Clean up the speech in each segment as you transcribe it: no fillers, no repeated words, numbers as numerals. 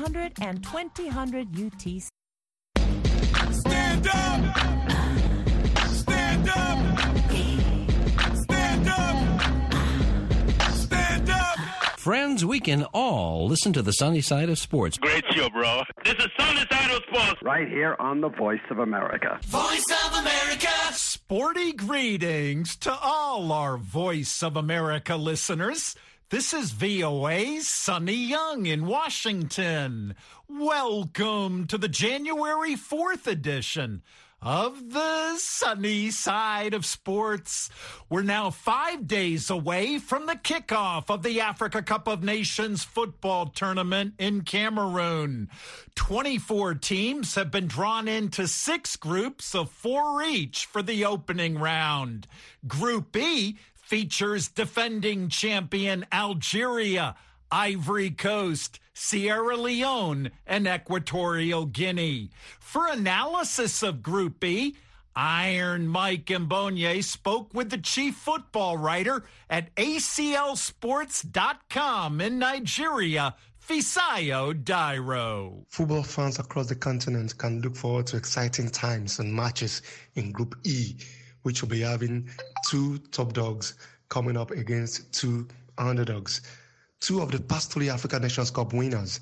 100 and 2000 UTC. Stand up! Stand up! Stand up! Stand up! Friends, we can all listen to the sunny side of sports. Great show, bro. This is Sunny Side of Sports. Right here on the Voice of America. Voice of America! Sporty greetings to all our Voice of America listeners. This is VOA's Sonny Young in Washington. Welcome to the January 4th edition of the Sunny Side of Sports. We're now 5 days away from the kickoff of the Africa Cup of Nations football tournament in Cameroon. 24 teams have been drawn into 6 groups of 4 each for the opening round. Group E features defending champion Algeria, Ivory Coast, Sierra Leone, and Equatorial Guinea. For analysis of Group E, Iron Mike Mbonye spoke with the chief football writer at ACLSports.com in Nigeria, Fisayo Dairo. Football fans across the continent can look forward to exciting times and matches in Group E, which will be having 2 top dogs coming up against 2 underdogs. 2 of the past 3 African Nations Cup winners,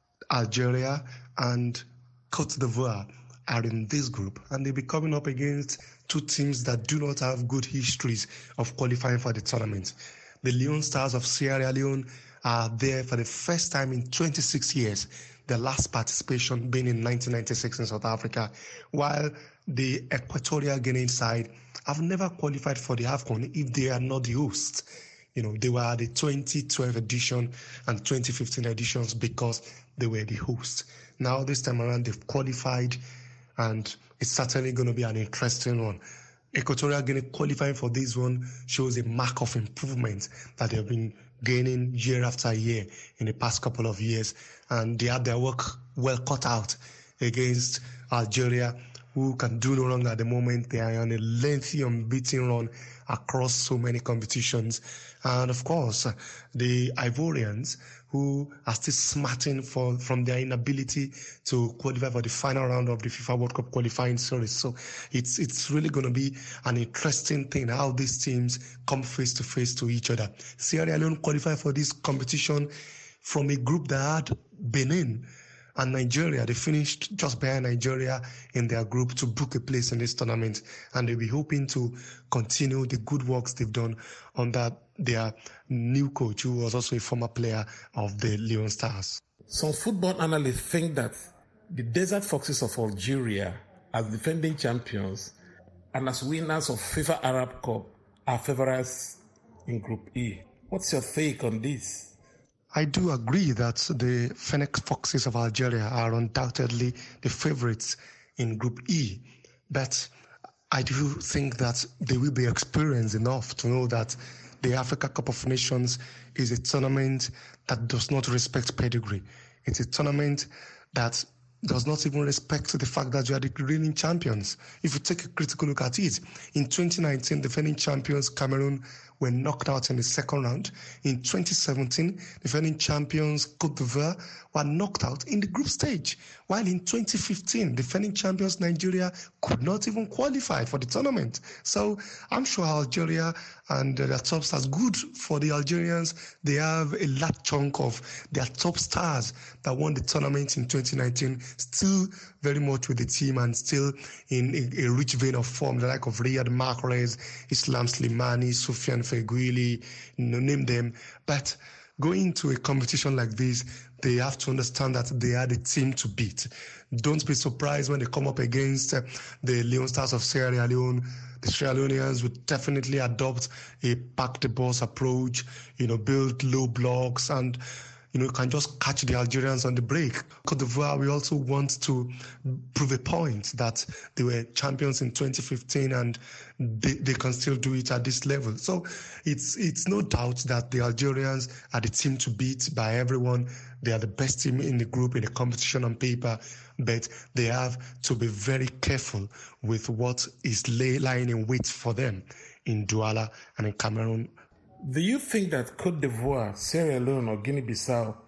Algeria and Côte d'Ivoire, are in this group, and they'll be coming up against 2 teams that do not have good histories of qualifying for the tournament. The Leon Stars of Sierra Leone are there for the first time in 26 years, the last participation being in 1996 in South Africa, while the Equatorial Guinea side have never qualified for the AFCON if they are not the hosts. You know, they were at the 2012 edition and 2015 editions because they were the hosts. Now, this time around, they've qualified, and it's certainly going to be an interesting one. Equatorial Guinea qualifying for this one shows a mark of improvement that they've been gaining year after year in the past couple of years, and they had their work well cut out against Algeria, who can do no wrong at the moment. They are on a lengthy, unbeaten run across so many competitions. And of course, the Ivorians, who are still smarting from their inability to qualify for the final round of the FIFA World Cup qualifying series. So it's really going to be an interesting thing how these teams come face to face to each other. Sierra Leone qualified for this competition from a group that had Benin and Nigeria. They finished just behind Nigeria in their group to book a place in this tournament, and they'll be hoping to continue the good works they've done under their new coach, who was also a former player of the Leon Stars. Some football analysts think that the Desert Foxes of Algeria, as defending champions and as winners of FIFA Arab Cup, are favorites in Group E. What's your take on this? I do agree that the Phoenix Foxes of Algeria are undoubtedly the favorites in Group E, but I do think that they will be experienced enough to know that the Africa Cup of Nations is a tournament that does not respect pedigree. It's a tournament that does not even respect the fact that you are the reigning champions. If you take a critical look at it, in 2019, the defending champions Cameroon were knocked out in the second round. In 2017, defending champions Côte d'Ivoire were knocked out in the group stage. While in 2015, defending champions Nigeria could not even qualify for the tournament. So I'm sure Algeria and their top stars, good for the Algerians, they have a large chunk of their top stars that won the tournament in 2019, still very much with the team and still in a rich vein of form, the like of Riyad Mahrez, Islam Slimani, Soufiane Feghouli, name them. But going into a competition like this, they have to understand that they are the team to beat. Don't be surprised when they come up against the Leon Stars of Sierra Leone. The Sierra Leoneans would definitely adopt a pack-the-boss approach, build low blocks and, can just catch the Algerians on the break. Côte d'Ivoire, we also want to prove a point that they were champions in 2015 and they can still do it at this level. So it's no doubt that the Algerians are the team to beat by everyone. They are the best team in the group in the competition on paper, but they have to be very careful with what is lying in wait for them in Douala and in Cameroon. Do you think that Côte d'Ivoire, Sierra Leone or Guinea-Bissau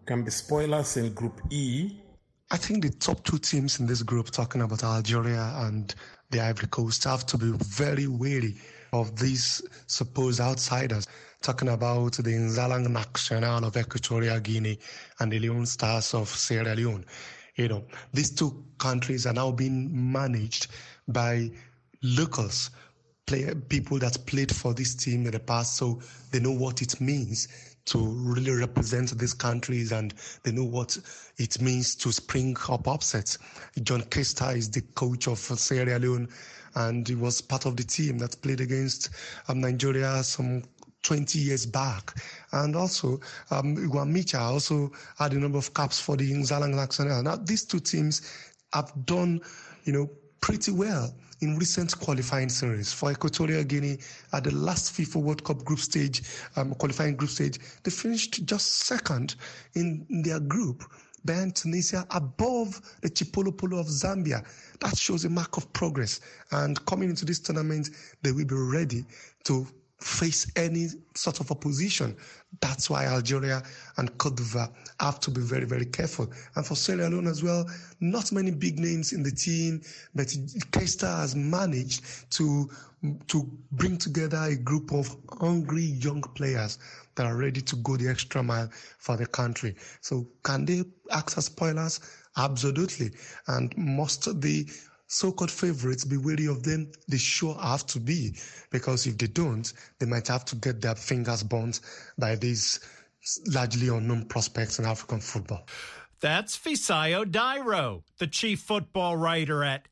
can be spoilers in Group E? I think the top two teams in this group, talking about Algeria and the Ivory Coast, have to be very wary of these supposed outsiders, talking about the Nzalang National of Equatorial Guinea and the Leone Stars of Sierra Leone. You know, these two countries are now being managed by locals, people that played for this team in the past, so they know what it means to really represent these countries, and they know what it means to spring up upsets. John Kesta is the coach of Sierra Leone, and he was part of the team that played against Nigeria some 20 years back. And also, Iguan Micha also had a number of caps for the Nzalang National. Now, these two teams have done, pretty well in recent qualifying series. For Equatorial Guinea, at the last FIFA World Cup group stage, qualifying group stage, they finished just second in their group, behind Tunisia, above the Chipolopolo of Zambia. That shows a mark of progress. And coming into this tournament, they will be ready to face any sort of opposition. That's why Algeria and Cote d'Ivoire have to be very, very careful. And for Sierra Leone as well, not many big names in the team, but Kesta has managed to bring together a group of hungry young players that are ready to go the extra mile for the country. So can they act as spoilers? Absolutely. And must the so-called favorites be wary of them? They sure have to be, because if they don't, they might have to get their fingers burnt by these largely unknown prospects in African football. That's Fisayo Dairo, the chief football writer at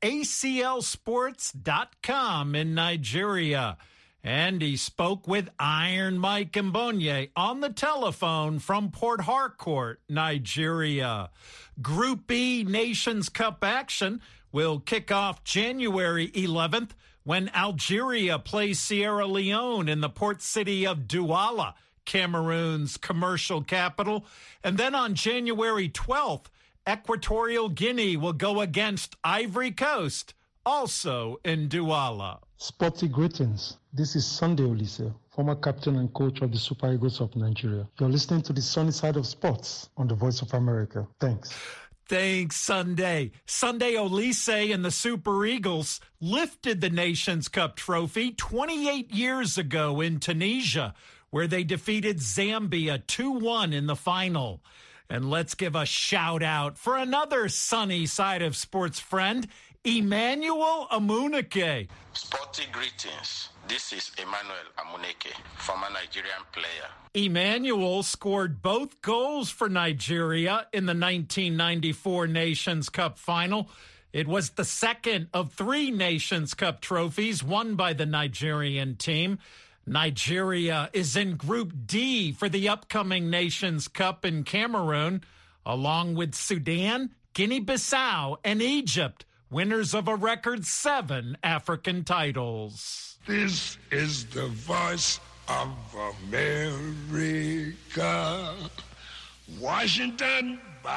ACLSports.com in Nigeria. And he spoke with Iron Mike Mbonye on the telephone from Port Harcourt, Nigeria. Group E Nations Cup action will kick off January 11th when Algeria plays Sierra Leone in the port city of Douala, Cameroon's commercial capital. And then on January 12th, Equatorial Guinea will go against Ivory Coast, also in Douala. Sporty greetings. This is Sunday Olise, former captain and coach of the Super Eagles of Nigeria. You're listening to the Sunny Side of Sports on the Voice of America. Thanks. Thanks, Sunday. Sunday Olise and the Super Eagles lifted the Nations Cup trophy 28 years ago in Tunisia, where they defeated Zambia 2-1 in the final. And let's give a shout out for another Sunny Side of Sports friend, Emmanuel Amuneke. Sporty greetings. This is Emmanuel Amuneke, former Nigerian player. Emmanuel scored both goals for Nigeria in the 1994 Nations Cup final. It was the second of 3 Nations Cup trophies won by the Nigerian team. Nigeria is in Group D for the upcoming Nations Cup in Cameroon, along with Sudan, Guinea-Bissau, and Egypt, winners of a record 7 African titles. This is the voice of America. Washington,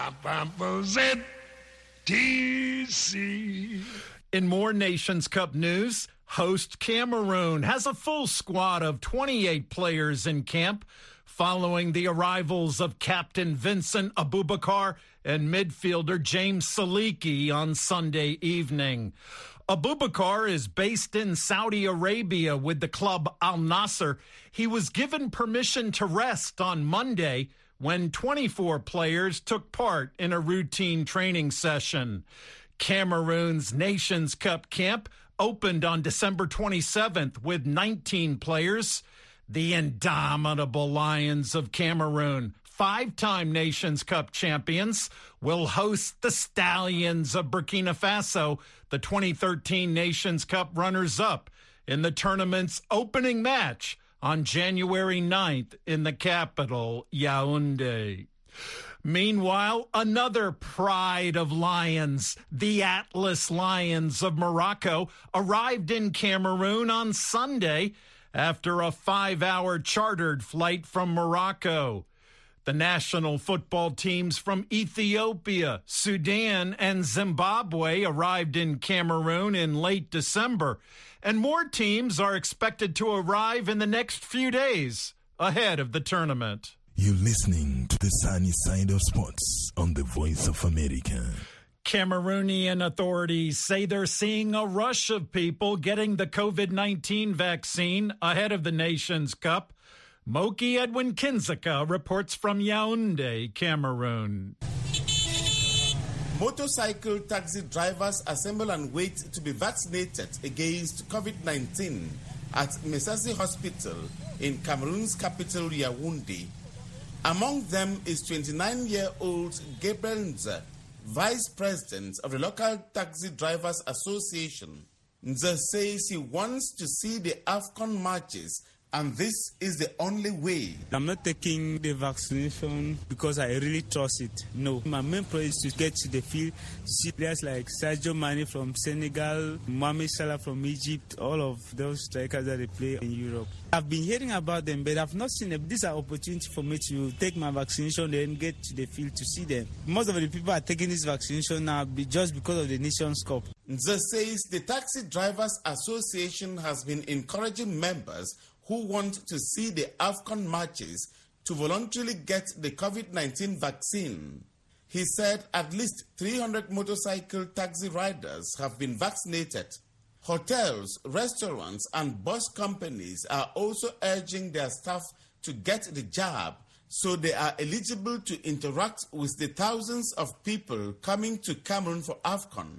D.C. In more Nations Cup news, host Cameroon has a full squad of 28 players in camp following the arrivals of Captain Vincent Abubakar and midfielder James Saliki on Sunday evening. Abubakar is based in Saudi Arabia with the club Al Nassr. He was given permission to rest on Monday when 24 players took part in a routine training session. Cameroon's Nations Cup camp opened on December 27th with 19 players. The indomitable Lions of Cameroon, 5-time Nations Cup champions, will host the Stallions of Burkina Faso, the 2013 Nations Cup runners-up, in the tournament's opening match on January 9th in the capital, Yaoundé. Meanwhile, another pride of lions, the Atlas Lions of Morocco, arrived in Cameroon on Sunday after a 5-hour chartered flight from Morocco. The national football teams from Ethiopia, Sudan, and Zimbabwe arrived in Cameroon in late December, and more teams are expected to arrive in the next few days ahead of the tournament. You're listening to the Sunny Side of Sports on the Voice of America. Cameroonian authorities say they're seeing a rush of people getting the COVID-19 vaccine ahead of the Nations Cup. Moki Edwin Kinzeka reports from Yaoundé, Cameroon. Motorcycle taxi drivers assemble and wait to be vaccinated against COVID-19 at Mesasi Hospital in Cameroon's capital, Yaoundé. Among them is 29-year-old Gabriel Nze, Vice President of the local Taxi Drivers Association. Nze says he wants to see the AFCON matches, and this is the only way. I'm not taking the vaccination because I really trust it. No. My main point is to get to the field, to see players like Sadio Mane from Senegal, Mohamed Salah from Egypt, all of those strikers that they play in Europe. I've been hearing about them, but I've not seen them. This is an opportunity for me to take my vaccination and get to the field to see them. Most of the people are taking this vaccination now just because of the Nations Cup. Nze says the Taxi Drivers Association has been encouraging members who want to see the AFCON matches to voluntarily get the COVID-19 vaccine. He said at least 300 motorcycle taxi riders have been vaccinated. Hotels, restaurants, and bus companies are also urging their staff to get the jab so they are eligible to interact with the thousands of people coming to Cameroon for AFCON.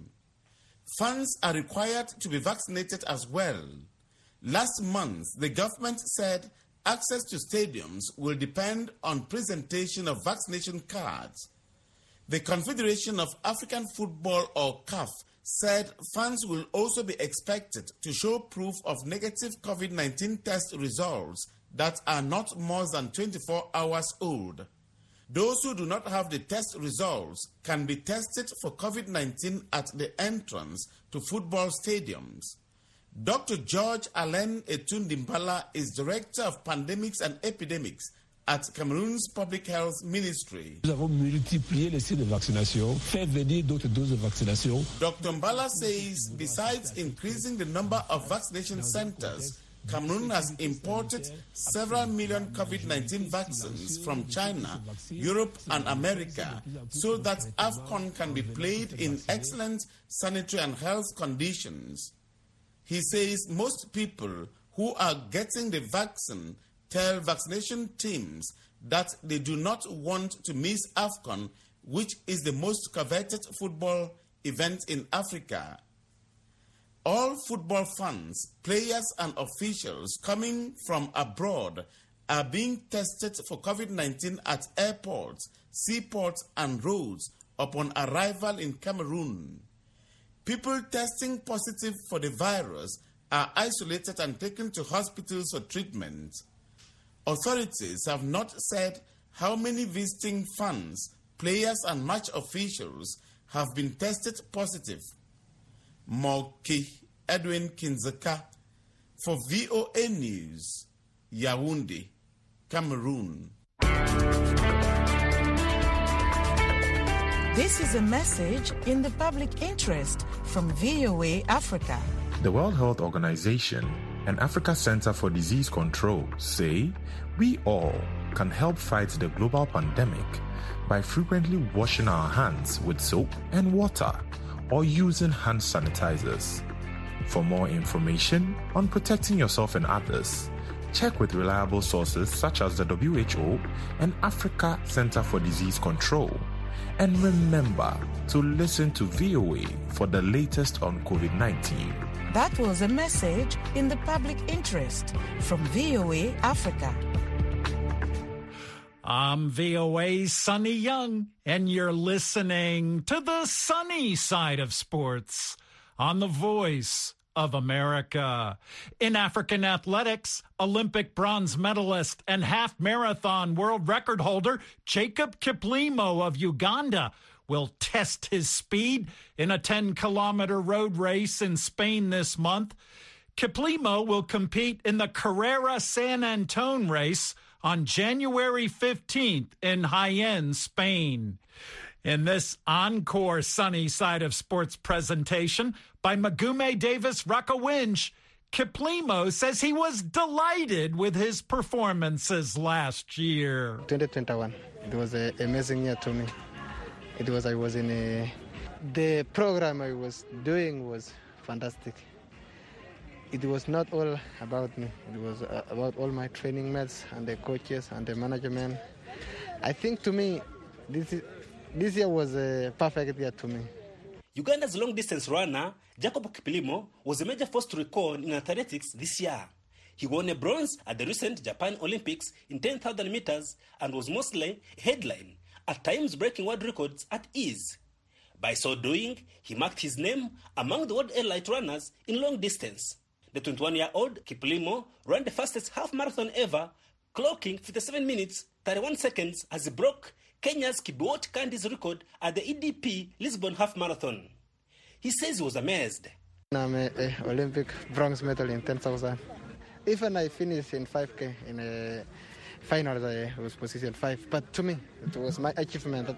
Fans are required to be vaccinated as well. Last month, the government said access to stadiums will depend on presentation of vaccination cards. The Confederation of African Football, or CAF, said fans will also be expected to show proof of negative COVID-19 test results that are not more than 24 hours old. Those who do not have the test results can be tested for COVID-19 at the entrance to football stadiums. Dr. George Alain Etundimbala is Director of Pandemics and Epidemics at Cameroon's Public Health Ministry. Nous avons multiplié les sites de vaccination, fait venir d'autres doses de vaccination. Dr. Mbala says besides increasing the number of vaccination centers, Cameroon has imported several million COVID-19 vaccines from China, Europe, and America so that AFCON can be played in excellent sanitary and health conditions. He says most people who are getting the vaccine tell vaccination teams that they do not want to miss AFCON, which is the most coveted football event in Africa. All football fans, players, and officials coming from abroad are being tested for COVID-19 at airports, seaports, and roads upon arrival in Cameroon. People testing positive for the virus are isolated and taken to hospitals for treatment. Authorities have not said how many visiting fans, players, and match officials have been tested positive. Moki Edwin Kinzeka for VOA News, Yaoundé, Cameroon. This is a message in the public interest from VOA Africa. The World Health Organization and Africa Center for Disease Control say we all can help fight the global pandemic by frequently washing our hands with soap and water or using hand sanitizers. For more information on protecting yourself and others, check with reliable sources such as the WHO and Africa Center for Disease Control. And remember to listen to VOA for the latest on COVID-19. That was a message in the public interest from VOA Africa. I'm VOA's Sonny Young, and you're listening to the sunny side of sports on the Voice of America. In African athletics, Olympic bronze medalist and half-marathon world record holder Jacob Kiplimo of Uganda will test his speed in a 10-kilometer road race in Spain this month. Kiplimo will compete in the Carrera San Antone race on January 15th in Jaén, Spain. In this encore sunny side of sports presentation by Magume Davis Rakowinj, Kiplimo says he was delighted with his performances last year. 2021, it was an amazing year to me. The program I was doing was fantastic. It was not all about me. It was about all my training mates and the coaches and the management. I think to me, this year was a perfect year to me. Uganda's long-distance runner, Jacob Kiplimo, was a major force to reckon in athletics this year. He won a bronze at the recent Japan Olympics in 10,000 meters and was mostly a headline, at times breaking world records at ease. By so doing, he marked his name among the world elite runners in long distance. The 21-year-old Kiplimo ran the fastest half marathon ever, clocking 57 minutes, 31 seconds as he broke Kenya's Kibiwott Kandi's record at the EDP Lisbon Half Marathon. He says he was amazed. I'm an Olympic bronze medal in 10,000. Even I finished in 5K in a final, I was position 5. But to me, it was my achievement.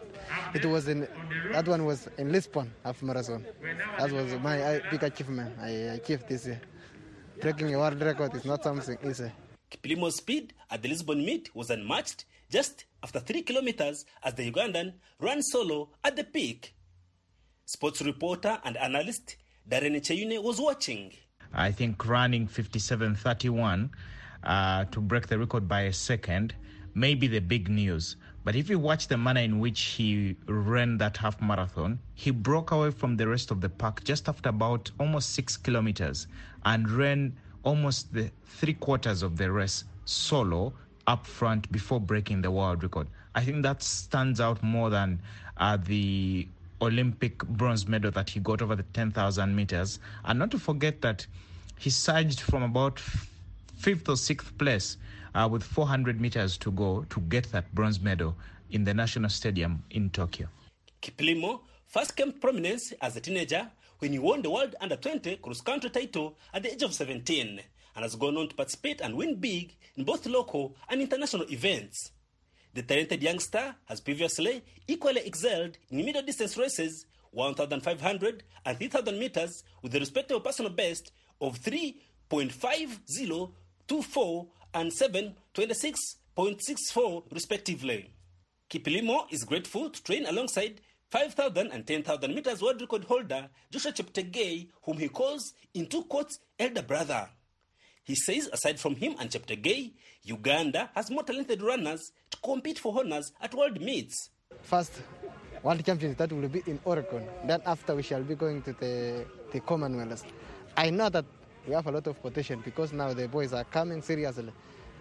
That one was in Lisbon Half Marathon. That was my big achievement I achieved this year. Breaking a world record is not something easy. Kiplimo's speed at the Lisbon meet was unmatched just after 3 kilometers as the Ugandan ran solo at the peak. Sports reporter and analyst Darren Cheyune was watching. I think running 57:31 to break the record by a second may be the big news. But if you watch the manner in which he ran that half marathon, he broke away from the rest of the pack just after about almost 6 kilometers and ran almost the 3/4 of the race solo up front before breaking the world record. I think that stands out more than the Olympic bronze medal that he got over the 10,000 meters. And not to forget that he surged from about 5th or 6th place with 400 meters to go to get that bronze medal in the National Stadium in Tokyo. Kiplimo first came to prominence as a teenager when he won the World Under-20 cross-country title at the age of 17 and has gone on to participate and win big in both local and international events. The talented youngster has previously equally excelled in middle distance races, 1,500 and 3,000 meters, with the respective personal best of 3.5024 and 7.26.64 respectively. Kiplimo is grateful to train alongside 5,000 and 10,000 meters world record holder Joshua Cheptegei, whom he calls, in two quotes, elder brother. He says aside from him and Cheptegei, Uganda has more talented runners to compete for honors at world meets. First World Championships, that will be in Oregon. Then after we shall be going to the Commonwealth. I know that we have a lot of potential because now the boys are coming seriously.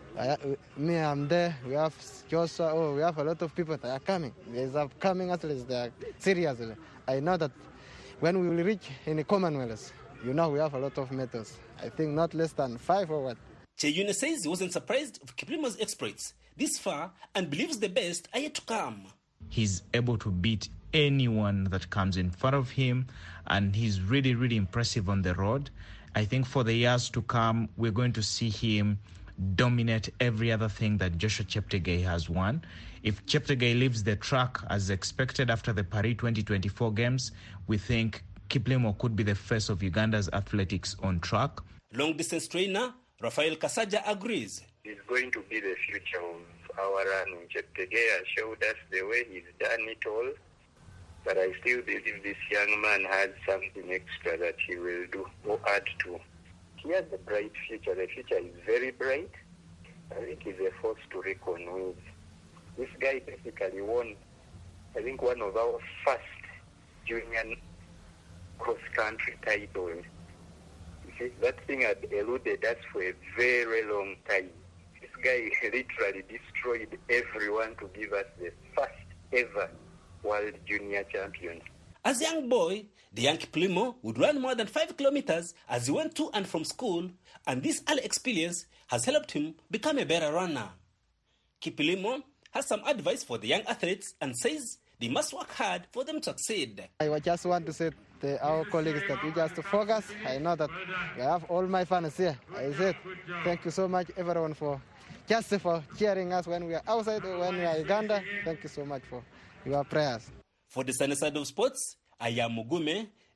I'm there, we have Joshua, we have a lot of people that are coming. There's upcoming athletes that are seriously. I know that when we will reach in the Commonwealth, we have a lot of medals. I think not less than 5 or what. Cheyune says he wasn't surprised of Kiplimo's exploits this far and believes the best are yet to come. He's able to beat anyone that comes in front of him, and he's really, really impressive on the road. I think for the years to come, we're going to see him dominate every other thing that Joshua Cheptegei has won. If Cheptegei leaves the track as expected after the Paris 2024 games, we think Kiplimo could be the face of Uganda's athletics on track. Long-distance trainer Rafael Kasaja agrees. He's going to be the future of our running. Cheptegei has showed us the way he's done it all, but I still believe this young man has something extra that he will do or add to. He has a bright future. The future is very bright. I think he's a force to reckon with. This guy basically won, I think, one of our first junior cross-country titles. You see, that thing had eluded us for a very long time. This guy literally destroyed everyone to give us the first ever world junior champion. As a young boy, the young Kiplimo would run more than 5 kilometers as he went to and from school, and this early experience has helped him become a better runner. Kiplimo has some advice for the young athletes and says they must work hard for them to succeed. I just want to say to our colleagues that we just focus. I know that we have all my fans here. I said thank you so much everyone for cheering us when we are outside or when we are in Uganda. Thank you so much for your prayers. For the Sunny Side of Sports, I am Mugume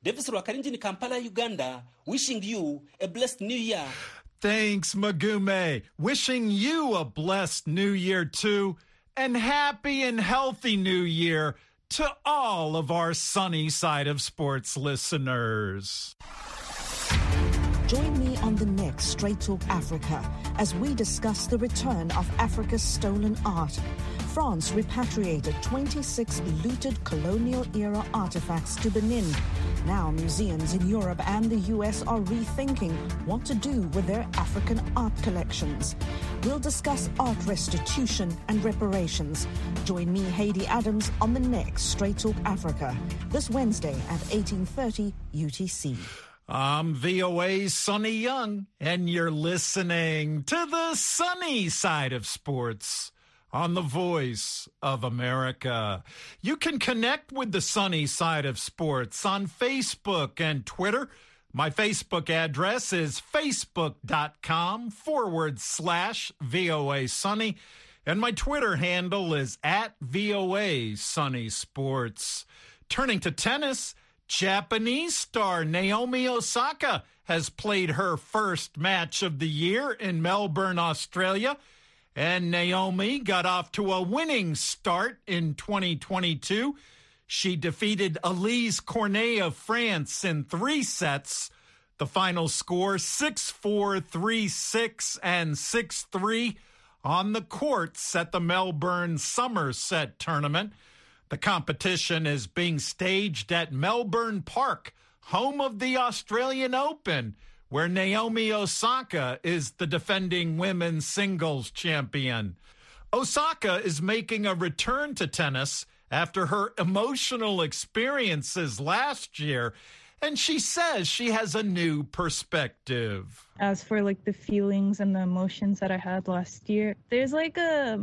Davis Rwakarinji in Kampala, Uganda, wishing you a blessed new year. Thanks, Magume. Wishing you a blessed new year, too. And happy and healthy new year to all of our Sunny Side of Sports listeners. Join me on the next Straight Talk Africa as we discuss the return of Africa's stolen art. France repatriated 26 looted colonial-era artifacts to Benin. Now museums in Europe and the U.S. are rethinking what to do with their African art collections. We'll discuss art restitution and reparations. Join me, Haiti Adams, on the next Straight Talk Africa, this Wednesday at 18:30 UTC. I'm VOA's Sonny Young, and you're listening to the Sunny Side of Sports on the Voice of America. You can connect with the Sunny Side of Sports on Facebook and Twitter. My Facebook address is facebook.com/VOA Sunny, and my Twitter handle is @VOA Sunny Sports. Turning to tennis, Japanese star Naomi Osaka has played her first match of the year in Melbourne, Australia. And Naomi got off to a winning start in 2022. She defeated Elise Cornet of France in 3 sets. The final score 6-4, 3-6, and 6-3 on the courts at the Melbourne Somerset Tournament. The competition is being staged at Melbourne Park, home of the Australian Open, where Naomi Osaka is the defending women's singles champion. Osaka is making a return to tennis after her emotional experiences last year, and she says she has a new perspective. As for like the feelings and the emotions that I had last year, there's like a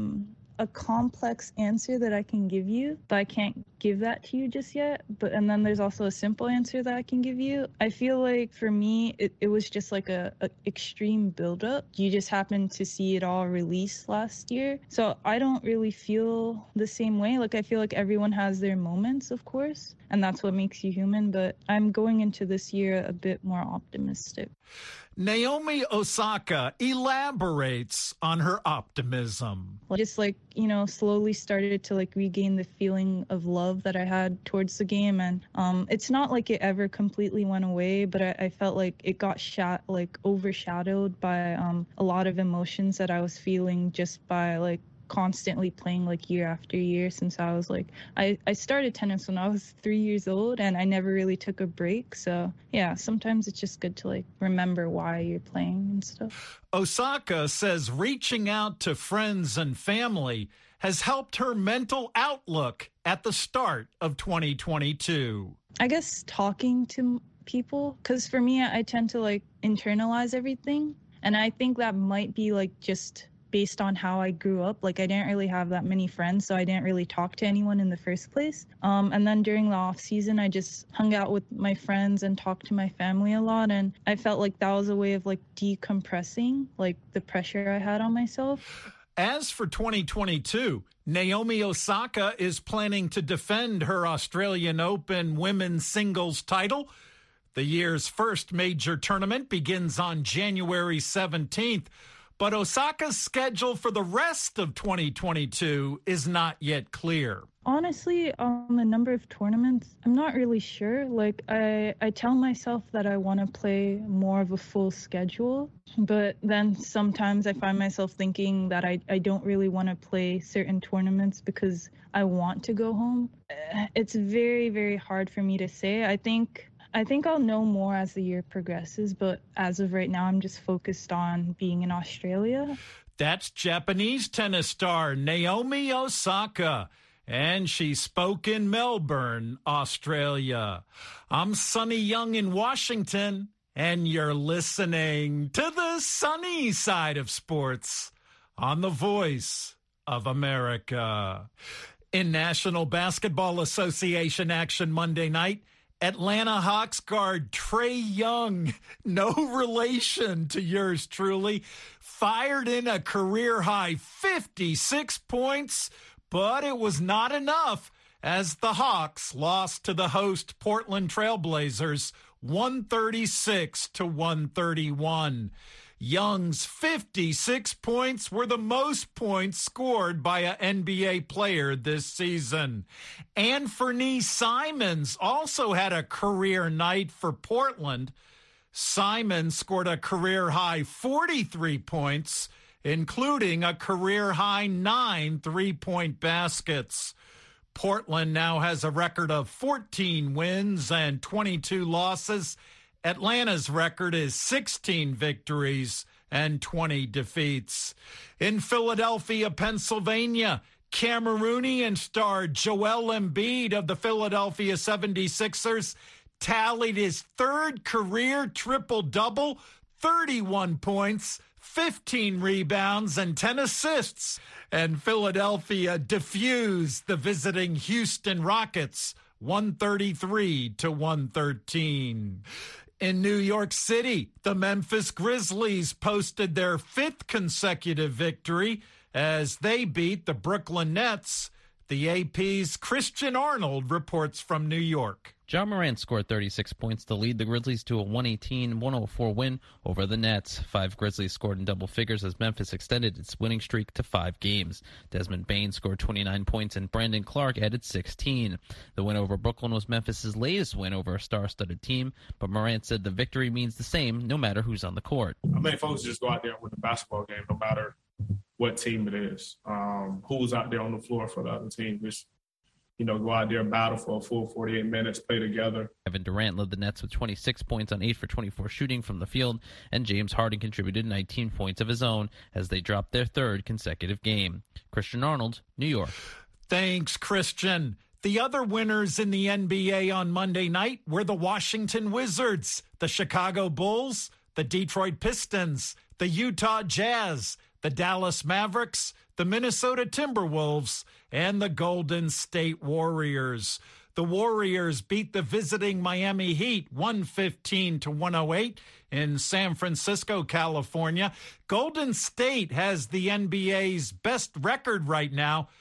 complex answer that I can give you, but I can't give that to you just yet. And then there's also a simple answer that I can give you. I feel like for me, it was just like a extreme buildup. You just happened to see it all released last year. So I don't really feel the same way. Like I feel like everyone has their moments, of course, and that's what makes you human. But I'm going into this year a bit more optimistic. Naomi Osaka elaborates on her optimism. Just like, slowly started to like regain the feeling of love that I had towards the game. And it's not like it ever completely went away, but I felt like it got overshadowed by a lot of emotions that I was feeling just by like constantly playing like year after year since I was like, I started tennis when I was 3 years old and I never really took a break. So yeah, sometimes it's just good to like remember why you're playing and stuff. Osaka says reaching out to friends and family has helped her mental outlook at the start of 2022. I guess talking to people, because for me, I tend to like internalize everything. And I think that might be like just based on how I grew up. Like I didn't really have that many friends, so I didn't really talk to anyone in the first place. And then during the off season, I just hung out with my friends and talked to my family a lot. And I felt like that was a way of like decompressing like the pressure I had on myself. As for 2022, Naomi Osaka is planning to defend her Australian Open women's singles title. The year's first major tournament begins on January 17th. But Osaka's schedule for the rest of 2022 is not yet clear. Honestly, on the number of tournaments, I'm not really sure. Like, I tell myself that I want to play more of a full schedule, but then sometimes I find myself thinking that I don't really want to play certain tournaments because I want to go home. It's very, very hard for me to say. I think I'll know more as the year progresses, but as of right now, I'm just focused on being in Australia. That's Japanese tennis star Naomi Osaka, and she spoke in Melbourne, Australia. I'm Sonny Young in Washington, and you're listening to the Sunny Side of Sports on the Voice of America. In National Basketball Association action Monday night, Atlanta Hawks guard Trae Young, no relation to yours truly, fired in a career-high 56 points, but it was not enough as the Hawks lost to the host Portland Trailblazers 136-131. Young's 56 points were the most points scored by an NBA player this season. Anfernee Simons also had a career night for Portland. Simons scored a career-high 43 points, including a career-high 9 three-point baskets. Portland now has a record of 14 wins and 22 losses. Atlanta's record is 16 victories and 20 defeats. In Philadelphia, Pennsylvania, Cameroonian star Joel Embiid of the Philadelphia 76ers tallied his third career triple-double, 31 points, 15 rebounds, and 10 assists. And Philadelphia defused the visiting Houston Rockets 133-113. In New York City, the Memphis Grizzlies posted their 5th consecutive victory as they beat the Brooklyn Nets. The AP's Christian Arnold reports from New York. Ja Morant scored 36 points to lead the Grizzlies to a 118-104 win over the Nets. 5 Grizzlies scored in double figures as Memphis extended its winning streak to 5 games. Desmond Bane scored 29 points and Brandon Clark added 16. The win over Brooklyn was Memphis' latest win over a star-studded team, but Morant said the victory means the same no matter who's on the court. I think folks just go out there and win the basketball game no matter what team it is, who's out there on the floor for the other team. Just, go out there and battle for a full 48 minutes, play together. Kevin Durant led the Nets with 26 points on 8 for 24 shooting from the field, and James Harden contributed 19 points of his own as they dropped their 3rd consecutive game. Christian Arnold, New York. Thanks, Christian. The other winners in the NBA on Monday night were the Washington Wizards, the Chicago Bulls, the Detroit Pistons, the Utah Jazz, the Dallas Mavericks, the Minnesota Timberwolves, and the Golden State Warriors. The Warriors beat the visiting Miami Heat 115-108 in San Francisco, California. Golden State has the NBA's best record right now,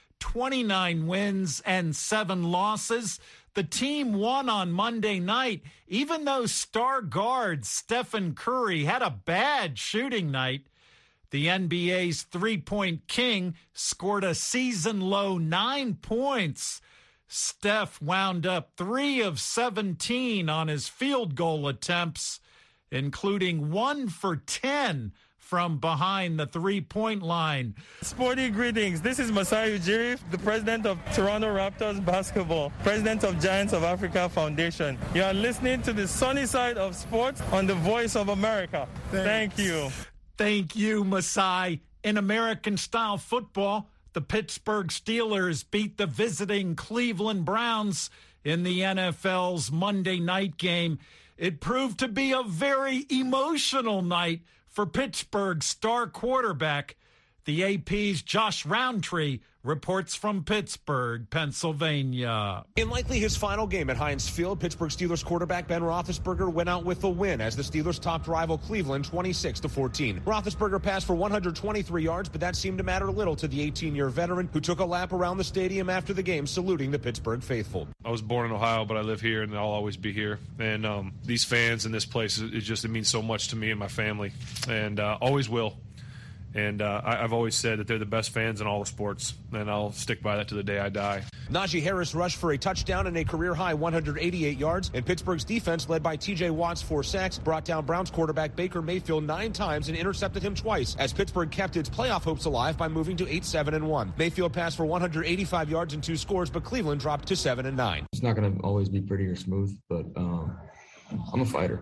29 wins and 7 losses. The team won on Monday night, even though star guard Stephen Curry had a bad shooting night. The NBA's three-point king scored a season-low 9 points. Steph wound up 3 of 17 on his field goal attempts, including 1 for 10 from behind the three-point line. Sporty greetings. This is Masai Ujiri, the president of Toronto Raptors Basketball, president of Giants of Africa Foundation. You are listening to the sunny side of sports on the Voice of America. Thank you. Thank you, Masai. In American-style football, the Pittsburgh Steelers beat the visiting Cleveland Browns in the NFL's Monday night game. It proved to be a very emotional night for Pittsburgh's star quarterback. The AP's Josh Roundtree reports from Pittsburgh, Pennsylvania. In likely his final game at Heinz Field, Pittsburgh Steelers quarterback Ben Roethlisberger went out with the win as the Steelers topped rival Cleveland 26-14. Roethlisberger passed for 123 yards, but that seemed to matter little to the 18-year veteran who took a lap around the stadium after the game, saluting the Pittsburgh faithful. I was born in Ohio, but I live here, and I'll always be here. And these fans in this place, it means so much to me and my family, and always will. And I've always said that they're the best fans in all the sports, and I'll stick by that to the day I die. Najee Harris rushed for a touchdown and a career-high 188 yards, and Pittsburgh's defense, led by T.J. Watt's 4 sacks, brought down Browns quarterback Baker Mayfield 9 times and intercepted him twice, as Pittsburgh kept its playoff hopes alive by moving to 8-7-1. Mayfield passed for 185 yards and 2 scores, but Cleveland dropped to 7-9. It's not going to always be pretty or smooth, but I'm a fighter.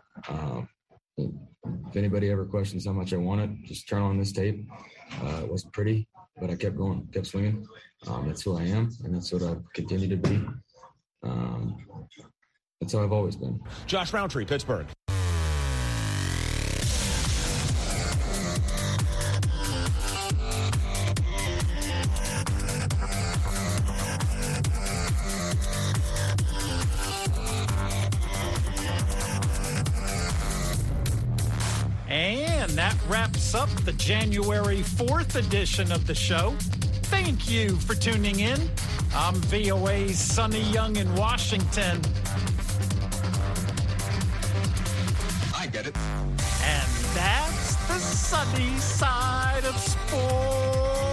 If anybody ever questions how much I want it, just turn on this tape. It wasn't pretty, but I kept going, kept swinging. That's who I am, and that's what I'll continue to be. That's how I've always been. Josh Roundtree, Pittsburgh. And that wraps up the January 4th edition of the show. Thank you for tuning in. I'm VOA's Sonny Young in Washington. I get it. And that's the sunny side of sports.